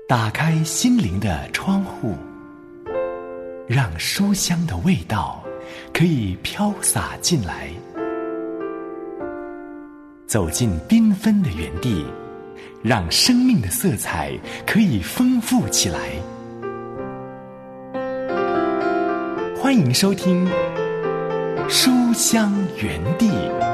打开心灵的窗户，让书香的味道可以飘洒进来，走进缤纷的园地，让生命的色彩可以丰富起来。欢迎收听书香园地。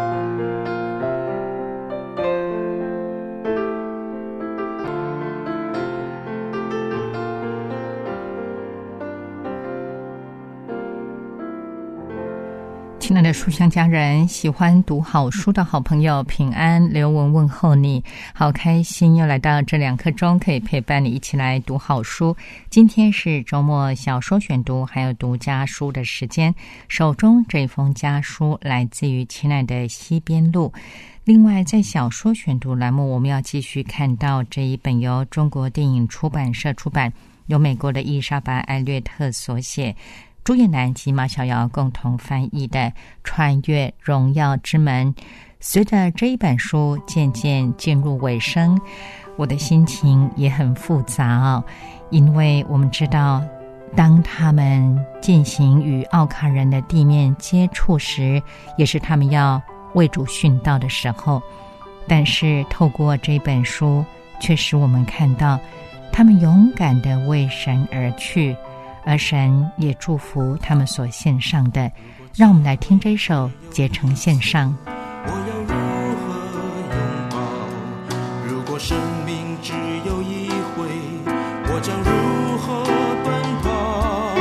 亲爱的书香家人，喜欢读好书的好朋友，平安，刘文问候你，好开心又来到这2刻钟，可以陪伴你一起来读好书。今天是周末小说选读还有读家书的时间，手中这封家书来自于亲爱的西边路。另外在小说选读栏目，我们要继续看到这一本由中国电影出版社出版，由美国的伊莎白·艾略特所写，朱叶南及马小瑶共同翻译的《穿越荣耀之门》。随着这一本书渐渐进入尾声，我的心情也很复杂哦，因为我们知道当他们进行与奥卡人的地面接触时，也是他们要为主殉道的时候，但是透过这本书却使我们看到他们勇敢地为神而去，而神也祝福他们所献上的。让我们来听这首《竭诚献上》。 我要如何拥抱？如果生命只有一回，我将如何奔跑？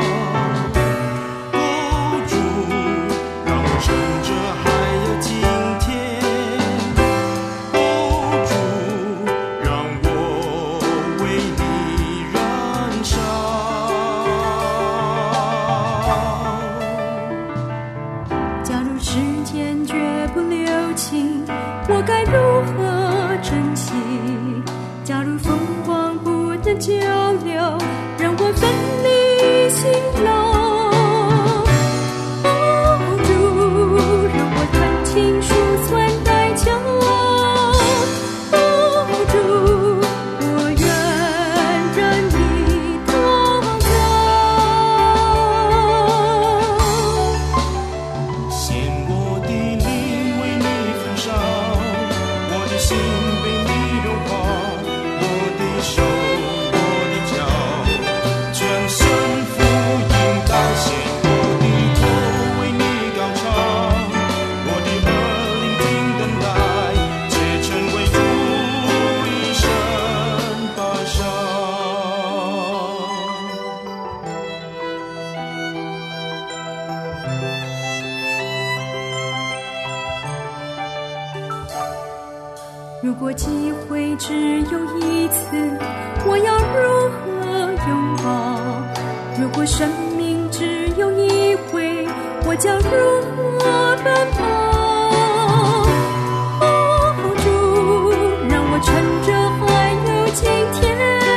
哦，主，让我趁着还有今天。哦，主，让我为你燃烧。 假如时间绝不留情，我该如何珍惜？假如风光不能久留，让我分离心笼。哦，主，让我看清楚算代价。哦，主，我愿让你同在。 献我的灵为你焚烧，我的心被你融化，我的手，我的脚，全身福音带献我的头为你高唱，我的耳聆听等待，竭诚为主一生摆上。 如果机会只有一次，我要如何拥抱？如果生命只有一回，我将如何奔跑？哦，主，让我趁着还有今天。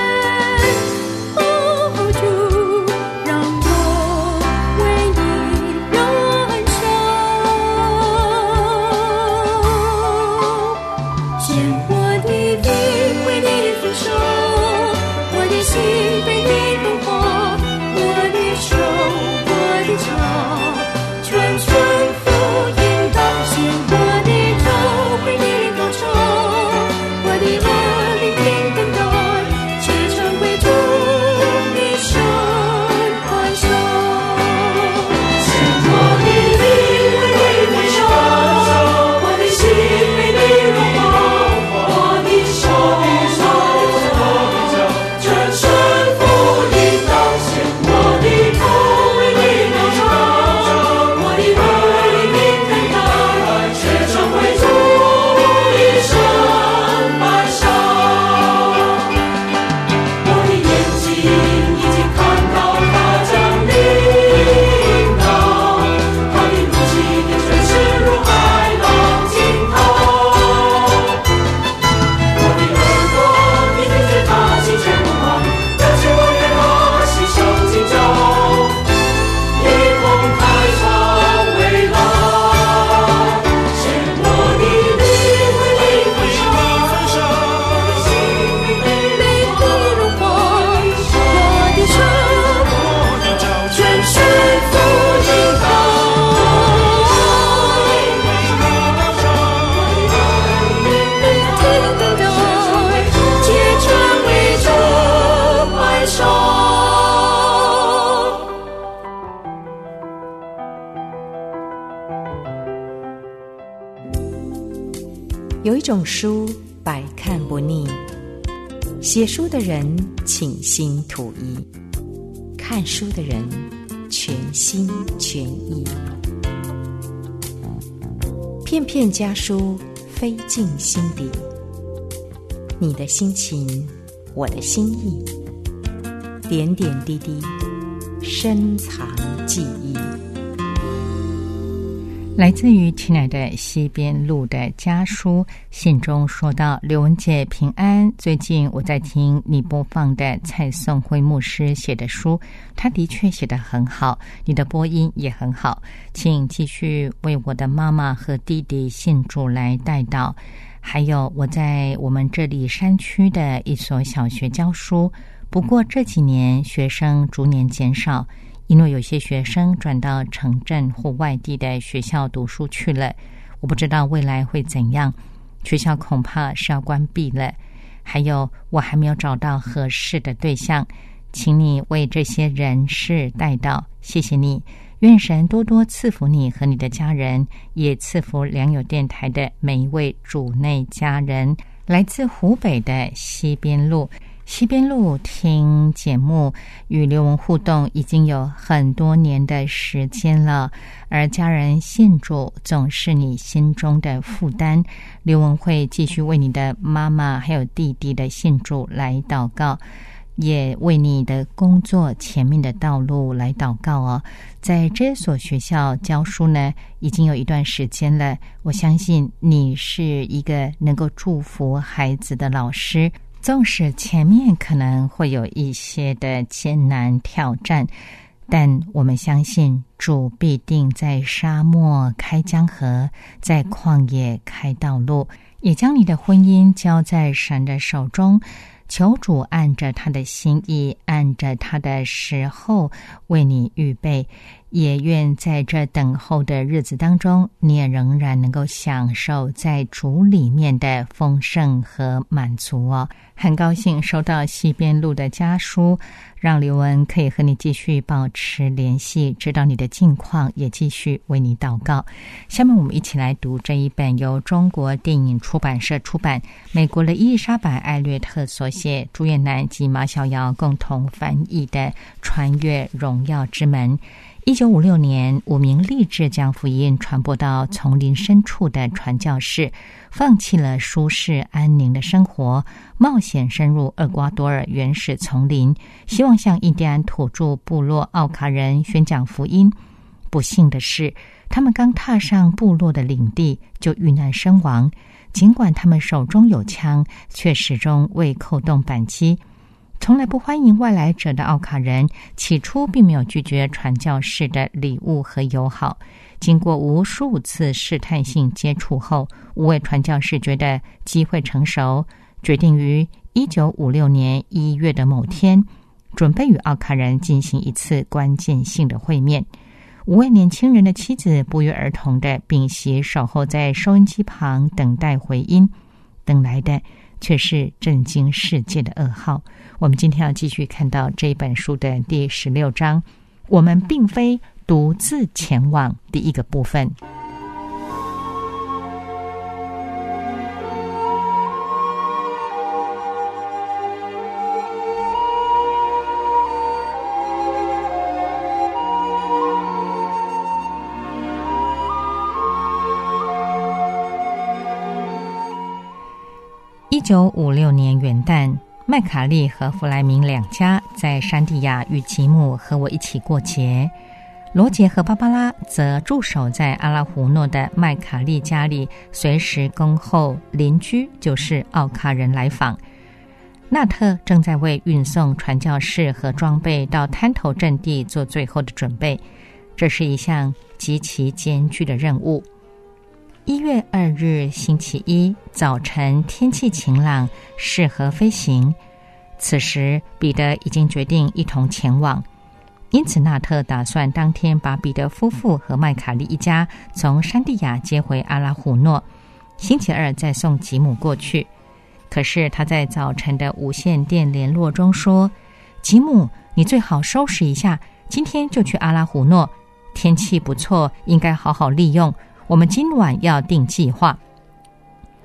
哦，主，让我为你燃烧。献我的灵为你焚烧，我的心被你融化，我的手，我的脚，全顺服引导。献我的头为你高唱，我的耳聆听等待， 有一种书百看不腻，写书的人倾心吐意，看书的人全心全意。片片家书飞进心底，你的心情，我的心意，点点滴滴深藏记忆。 来自于亲爱的西边路的家书，信中说到：刘文姐平安，最近我在听你播放的蔡颂辉牧师写的书，他的确写得很好，你的播音也很好，请继续为我的妈妈和弟弟信主来代祷。还有我在我们这里山区的一所小学教书，不过这几年学生逐年减少，因为有些学生转到城镇或外地的学校读书去了，我不知道未来会怎样，学校恐怕是要关闭了。还有我还没有找到合适的对象，请你为这些人士代祷，谢谢你。愿神多多赐福你和你的家人，也赐福良友电台的每一位主内家人。来自湖北的西边路，西边路听节目与刘文互动已经有很多年的时间了，而家人信主总是你心中的负担。刘文会继续为你的妈妈还有弟弟的信主来祷告，也为你的工作前面的道路来祷告哦。在这所学校教书呢，已经有一段时间了，我相信你是一个能够祝福孩子的老师，纵使前面可能会有一些的艰难挑战，但我们相信主必定在沙漠开江河，在旷野开道路，也将你的婚姻交在神的手中，求主按着他的心意，按着他的时候为你预备，也愿在这等候的日子当中，你也仍然能够享受在主里面的丰盛和满足哦。很高兴收到西边路的家书，让刘文可以和你继续保持联系，知道你的近况，也继续为你祷告。下面我们一起来读这一本由中国电影出版社出版，美国的伊丽莎白·艾略特所写，朱彦南及马小瑶共同翻译的《穿越荣耀之门》。1956年，5名立志将福音传播到丛林深处的传教士，放弃了舒适安宁的生活，冒险深入厄瓜多尔原始丛林，希望向印第安土著部落奥卡人宣讲福音。不幸的是，他们刚踏上部落的领地就遇难身亡，尽管他们手中有枪，却始终未扣动扳机。从来不欢迎外来者的奥卡人起初并没有拒绝传教士的礼物和友好，经过无数次试探性接触后，5位传教士觉得机会成熟，决定于1956年1月的某天准备与奥卡人进行一次关键性的会面。5位年轻人的妻子不约而同地屏息守候在收音机旁等待回音，等来的却是震惊世界的噩耗。我们今天要继续看到这本书的第16章，我们并非独自前往，第一个部分。1956年元旦，麦卡利和弗莱明两家在山地亚与吉姆和我一起过节。罗杰和芭芭拉则驻守在阿拉胡诺的麦卡利家里，随时恭候邻居就是奥卡人来访。纳特正在为运送传教士和装备到滩头阵地做最后的准备，这是一项极其艰巨的任务。1月2日星期一早晨，天气晴朗，适合飞行。此时彼得已经决定一同前往，因此纳特打算当天把彼得夫妇和麦卡利一家从山地亚接回阿拉胡诺，星期二再送吉姆过去。可是他在早晨的无线电联络中说，吉姆，你最好收拾一下，今天就去阿拉胡诺，天气不错，应该好好利用，我们今晚要定计划。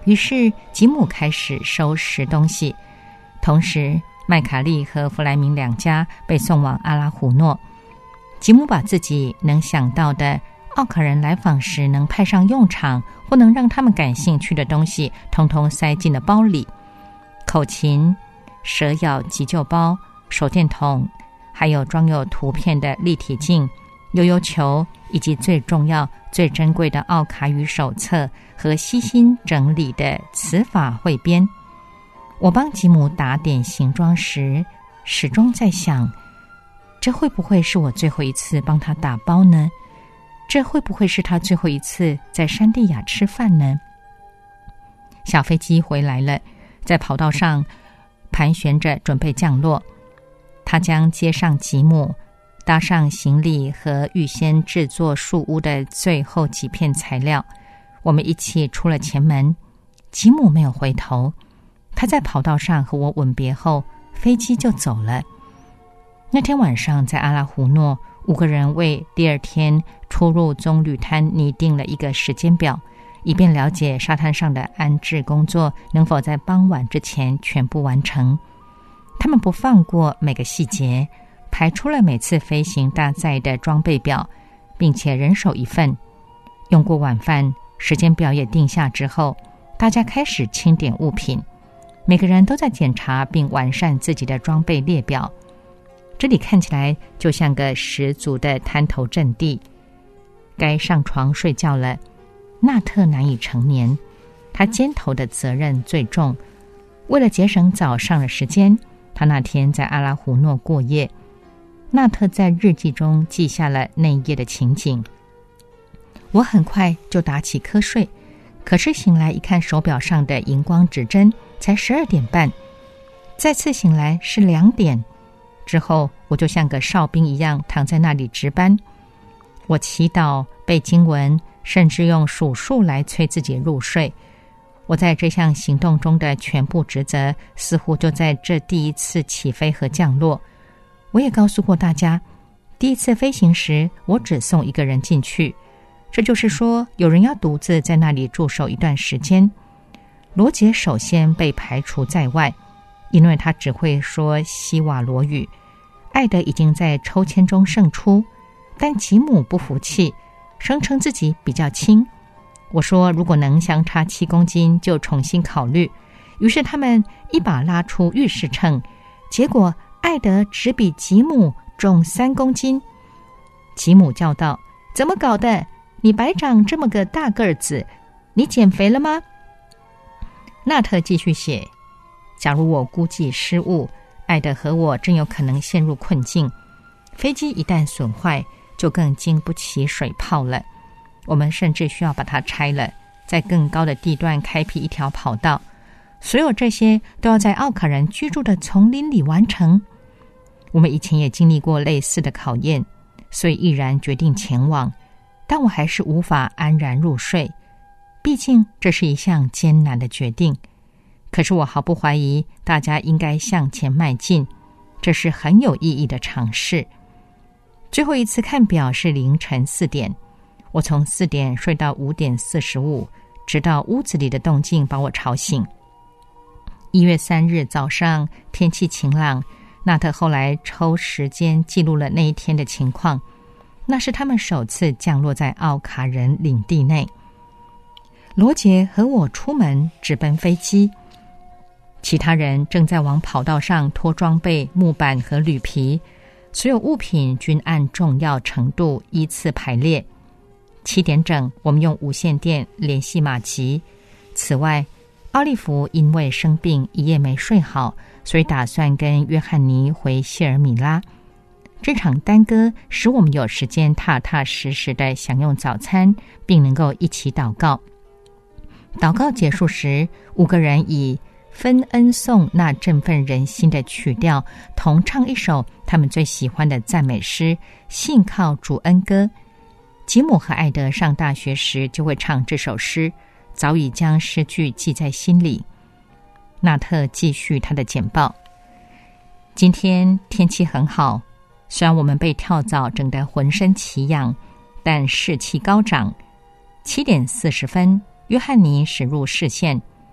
于是吉姆开始收拾东西，同时麦卡利和弗莱明两家被送往阿拉胡诺。吉姆把自己能想到的奥卡人来访时能派上用场或能让他们感兴趣的东西统统塞进了包里，口琴、蛇咬急救包、手电筒，还有装有图片的立体镜、悠悠球，以及最重要最珍贵的奥卡语手册和悉心整理的词法汇编。我帮吉姆打点行装时，始终在想，这会不会是我最后一次帮他打包呢？这会不会是他最后一次在山地亚吃饭呢？小飞机回来了，在跑道上盘旋着准备降落。他将接上吉姆，搭上行李和预先制作树屋的最后几片材料。我们一起出了前门。吉姆没有回头，他在跑道上和我吻别后，飞机就走了。那天晚上在阿拉胡诺，5个人为第二天出入棕榈滩拟定了一个时间表，以便了解沙滩上的安置工作能否在傍晚之前全部完成。他们不放过每个细节，排出了每次飞行大载的装备表，并且人手一份。用过晚饭，时间表也定下之后，大家开始清点物品，每个人都在检查并完善自己的装备列表。这里看起来就像个十足的滩头阵地。该上床睡觉了。纳特难以成眠，他肩头的责任最重。为了节省早上的时间，他那天在阿拉胡诺过夜。纳特在日记中记下了那一夜的情景。我很快就打起瞌睡，可是醒来一看手表上的荧光指针，才12点半。再次醒来是2点。之后我就像个哨兵一样躺在那里值班。我祈祷、背经文，甚至用数数来催自己入睡。我在这项行动中的全部职责，似乎就在这第一次起飞和降落。我也告诉过大家，第一次飞行时，我只送1个人进去，这就是说，有人要独自在那里驻守一段时间。罗杰首先被排除在外，因为他只会说西瓦罗语。艾德已经在抽签中胜出，但吉姆不服气，声称自己比较轻。我说如果能相差7公斤就重新考虑。于是他们一把拉出浴室秤，结果艾德只比吉姆重3公斤。吉姆叫道：怎么搞的？你白长这么个大个子，你减肥了吗？纳特继续写，假如我估计失误，艾德和我真有可能陷入困境。飞机一旦损坏，就更经不起水泡了。我们甚至需要把它拆了，在更高的地段开辟一条跑道。所有这些都要在奥卡人居住的丛林里完成。我们以前也经历过类似的考验，所以毅然决定前往。但我还是无法安然入睡，毕竟这是一项艰难的决定。可是我毫不怀疑，大家应该向前迈进，这是很有意义的尝试。最后一次看表是凌晨4点，我从4点睡到5点45，直到屋子里的动静把我吵醒。1月3日早上天气晴朗，纳特后来抽时间记录了那一天的情况，那是他们首次降落在奥卡人领地内。罗杰和我出门直奔飞机，其他人正在往跑道上拖装备、木板和铝皮，所有物品均按重要程度依次排列。7点整，我们用无线电联系马吉。此外，奥利弗因为生病一夜没睡好，所以打算跟约翰尼回谢尔米拉。这场耽搁使我们有时间踏踏实实地享用早餐，并能够一起祷告。祷告结束时，5个人以芬恩颂那振奋人心的曲调，同唱一首他们最喜欢的赞美诗《信靠主恩歌》。吉姆和艾德上大学时就会唱这首诗，早已将诗句记在心里。纳特继续他的简报。今天天气很好，虽然我们被跳蚤整得浑身奇痒，但士气高涨。7点40分，约翰尼驶入视线，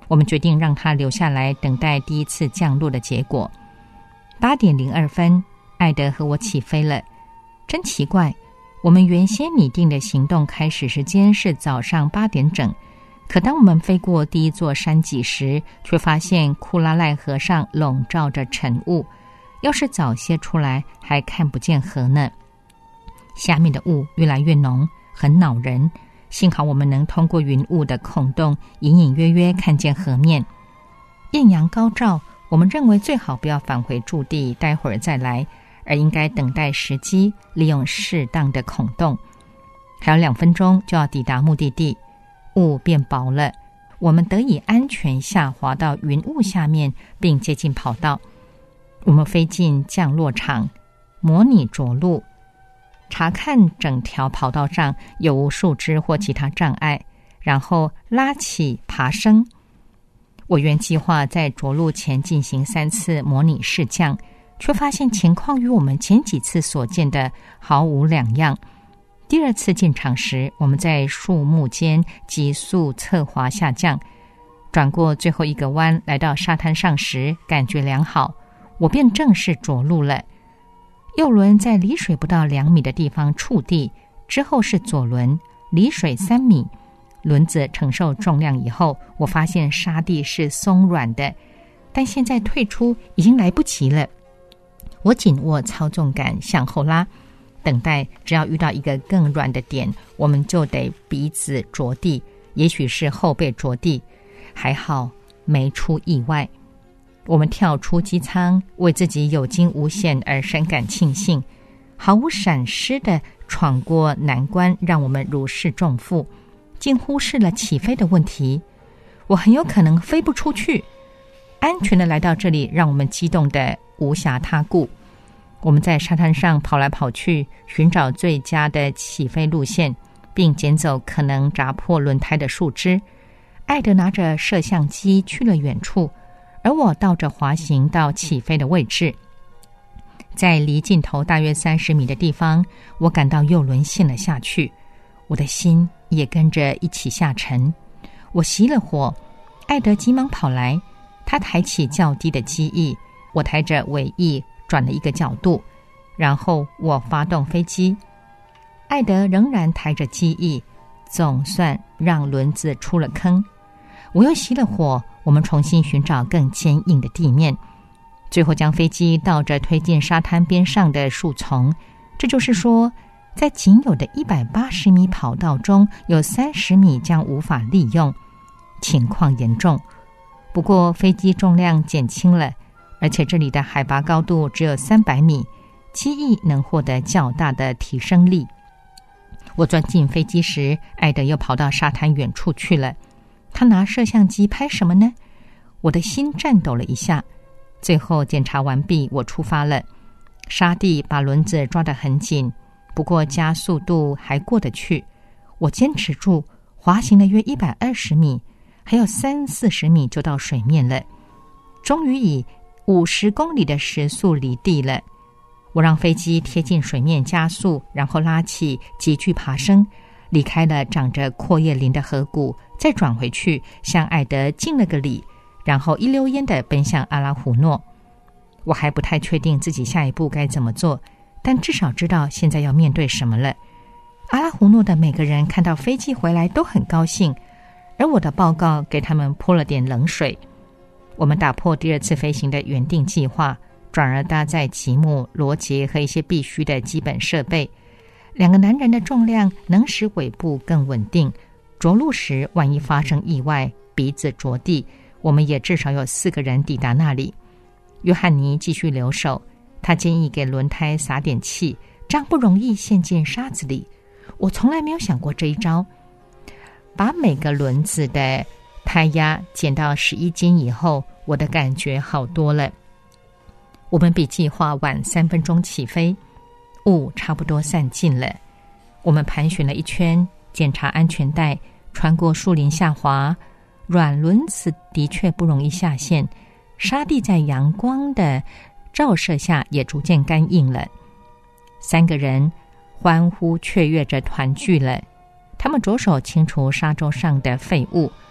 我们决定让他留下来等待第一次降落的结果。8点02分，艾德和我起飞了。真奇怪，我们原先拟定的行动开始时间是早上8点整，可当我们飞过第一座山脊时，却发现库拉赖河上笼罩着晨雾，要是早些出来还看不见河呢。下面的雾越来越浓，很恼人，幸好我们能通过云雾的孔洞隐隐约约看见河面。艳阳高照，我们认为最好不要返回驻地，待会儿再来，而应该等待时机，利用适当的孔洞。还有2分钟就要抵达目的地，雾变薄了，我们得以安全下滑到云雾下面，并接近跑道。我们飞进降落场，模拟着陆，查看整条跑道上有无树枝或其他障碍，然后拉起爬升。我原计划在着陆前进行3次模拟试降，却发现情况与我们前几次所见的毫无两样。第2次进场时，我们在树木间急速侧滑下降，转过最后一个弯来到沙滩上时，感觉良好，我便正式着陆了。右轮在离水不到2米的地方触地，之后是左轮，离水3米。轮子承受重量以后，我发现沙地是松软的，但现在退出已经来不及了。我紧握操纵杆向后拉，等待只要遇到一个更软的点，我们就得鼻子着地，也许是后背着地。还好没出意外。我们跳出机舱，为自己有惊无险而深感庆幸，毫无闪失地闯过难关，让我们如释重负，竟忽视了起飞的问题。我很有可能飞不出去。安全地来到这里，让我们激动得无暇他顾。我们在沙滩上跑来跑去，寻找最佳的起飞路线，并捡走可能砸破轮胎的树枝。艾德拿着摄像机去了远处，而我倒着滑行到起飞的位置。在离尽头大约30米的地方，我感到右轮陷了下去，我的心也跟着一起下沉。我熄了火，艾德急忙跑来，他抬起较低的机翼，我抬着尾翼转了一个角度，然后我发动飞机。艾德仍然抬着机翼，总算让轮子出了坑。我又熄了火，我们重新寻找更坚硬的地面，最后将飞机倒着推进沙滩边上的树丛。这就是说，在仅有的180米跑道中，有30米将无法利用，情况严重。不过飞机重量减轻了，而且这里的海拔高度只有300米，机翼能获得较大的提升力。我钻进飞机时，艾德又跑到沙滩远处去了。他拿摄像机拍什么呢？我的心颤抖了一下。最后检查完毕，我出发了。沙地把轮子抓得很紧，不过加速度还过得去。我坚持住，滑行了约120米，还有30-40米就到水面了。终于以50公里的时速离地了。我让飞机贴近水面加速，然后拉起，急剧爬升，离开了长着阔叶林的河谷，再转回去向艾德敬了个礼，然后一溜烟地奔向阿拉胡诺。我还不太确定自己下一步该怎么做，但至少知道现在要面对什么了。阿拉胡诺的每个人看到飞机回来都很高兴，而我的报告给他们泼了点冷水。我们打破第2次飞行的原定计划，转而搭载极目、罗杰和一些必须的基本设备。2个男人的重量能使尾部更稳定，着陆时万一发生意外，鼻子着地，我们也至少有4个人抵达那里。约翰尼继续留守，他建议给轮胎撒点气，这样不容易陷进沙子里。我从来没有想过这一招。把每个轮子的胎压减到11斤以后，我的感觉好多了。我们比计划晚3分钟起飞，雾差不多散尽了。我们盘旋了一圈，检查安全带，穿过树林下滑。软轮子的确不容易下陷，沙地在阳光的照射下也逐渐干硬了。3个人欢呼雀跃着团聚了，他们着手清除沙洲上的废物。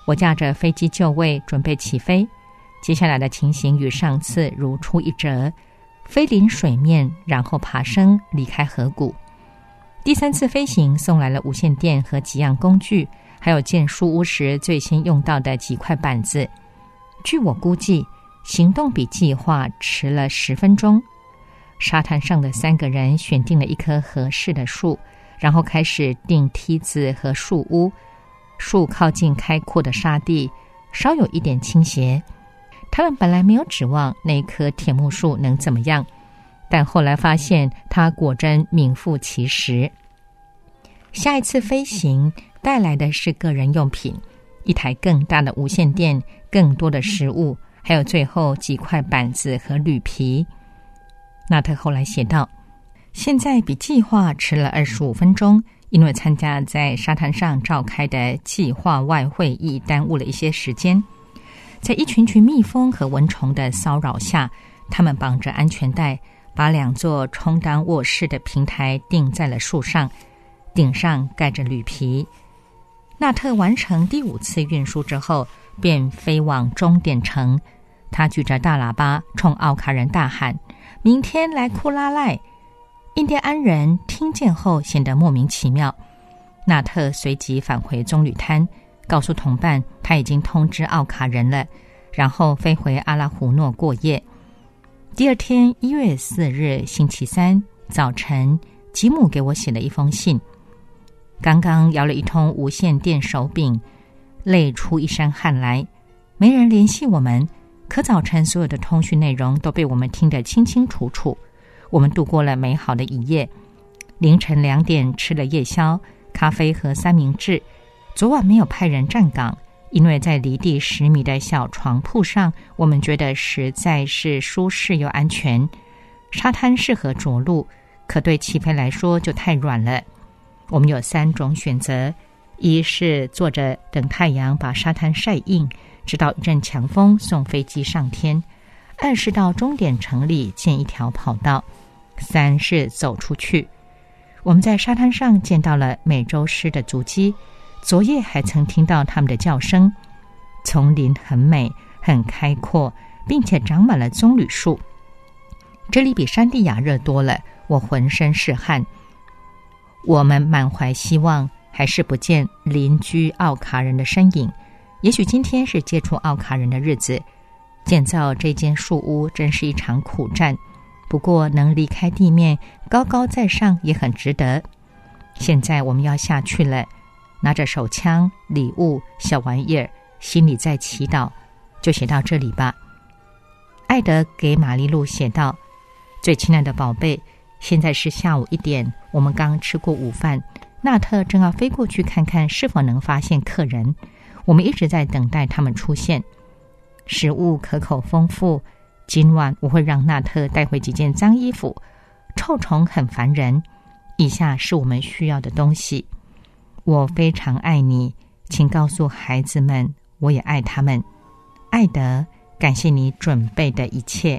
我驾着飞机就位，准备起飞。接下来的情形与上次如出一辙，飞临水面，然后爬升离开河谷。第3次飞行送来了无线电和几样工具，还有建树屋时最先用到的几块板子。据我估计，行动比计划迟了10分钟。沙滩上的3个人选定了一棵合适的树，然后开始钉梯子和树屋。树靠近开阔的沙地，稍有一点倾斜。他们本来没有指望那棵铁木树能怎么样，但后来发现它果真名副其实。下一次飞行带来的是个人用品，一台更大的无线电，更多的食物，还有最后几块板子和铝皮。纳特后来写道，现在比计划迟了25分钟，因为参加在沙滩上召开的计划外会议耽误了一些时间。在一群群蜜蜂和蚊虫的骚扰下，他们绑着安全带，把2座充当卧室的平台钉在了树上，顶上盖着铝皮。纳特完成第5次运输之后，便飞往终点城。他举着大喇叭冲奥卡人大喊：“明天来库拉赖！”印第安人听见后显得莫名其妙。纳特随即返回棕榈滩，告诉同伴他已经通知奥卡人了，然后飞回阿拉胡诺过夜。第2天1月4日星期3早晨，吉姆给我写了一封信。刚刚摇了一通无线电手柄，累出一身汗来，没人联系我们，可早晨所有的通讯内容都被我们听得清清楚楚。我们度过了美好的一夜。凌晨2点吃了夜宵，咖啡和三明治。昨晚没有派人站岗，因为在离地10米的小床铺上，我们觉得实在是舒适又安全。沙滩适合着陆，可对起飞来说就太软了。我们有3种选择：一是坐着等太阳把沙滩晒硬，直到一阵强风送飞机上天；二是到终点城里建一条跑道；三是走出去。我们在沙滩上见到了美洲狮的足迹，昨夜还曾听到它们的叫声。丛林很美，很开阔，并且长满了棕榈树。这里比山地亚热多了，我浑身是汗。我们满怀希望，还是不见邻居奥卡人的身影。也许今天是接触奥卡人的日子。建造这间树屋真是一场苦战，不过能离开地面，高高在上也很值得。现在我们要下去了，拿着手枪、礼物、小玩意儿，心里在祈祷。就写到这里吧。艾德给玛丽露写道：最亲爱的宝贝，现在是下午1点，我们刚吃过午饭，纳特正要飞过去看看是否能发现客人。我们一直在等待他们出现。食物可口丰富，今晚我会让纳特带回几件脏衣服。臭虫很烦人，以下是我们需要的东西。我非常爱你，请告诉孩子们，我也爱他们。艾德，感谢你准备的一切。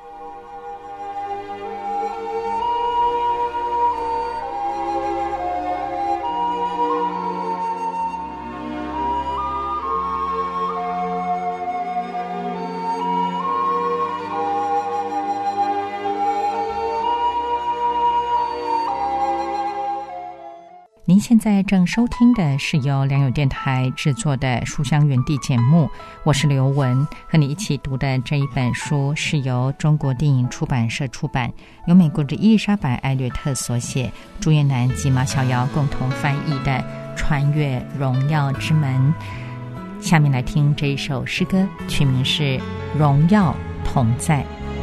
您现在正收听的是由良友电台制作的书香园地节目，我是刘文，和你一起读的这一本书是由中国电影出版社出版，由美国的伊丽莎白·艾略特所写，朱燕南及马小瑶共同翻译的《穿越荣耀之门》。下面来听这一首诗歌，曲名是《荣耀同在》。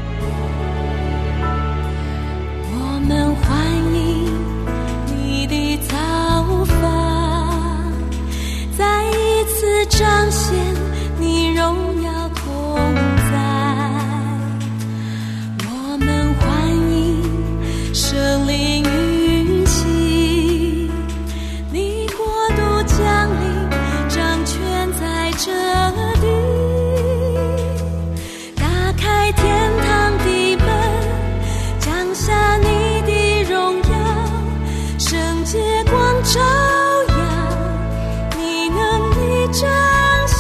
我们欢迎你的造访，再一次彰显你荣耀同在。我们欢迎圣灵运行，你国度降临，掌权在这地。打开天堂的门，降下你的荣耀，圣洁光照耀，你能力彰显。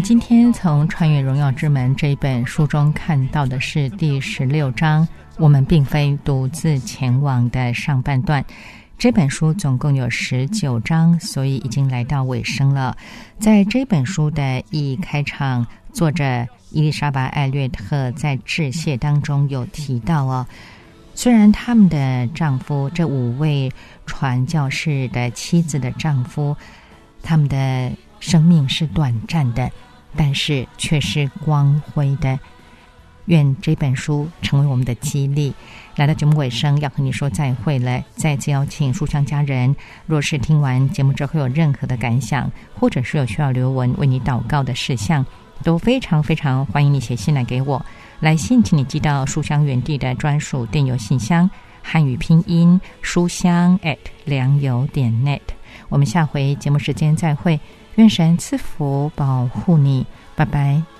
今天从《穿越荣耀之门》这一本书中看到的是第16章，我们并非独自前往的上半段。这本书总共有19章，所以已经来到尾声了。在这本书的一开场，作者伊丽莎白·艾略特在致谢当中有提到虽然他们的丈夫，这5位传教士的妻子的丈夫，他们的生命是短暂的，但是却是光辉的。愿这本书成为我们的激励。来到节目尾声，要和你说再会了。再次邀请书香家人，若是听完节目之后有任何的感想，或者是有需要留文为你祷告的事项，都非常非常欢迎你写信来给我。来信请你寄到书香园地的专属电邮信箱，汉语拼音书香@良友.net。我们下回节目时间再会，愿神赐福保护你，拜拜。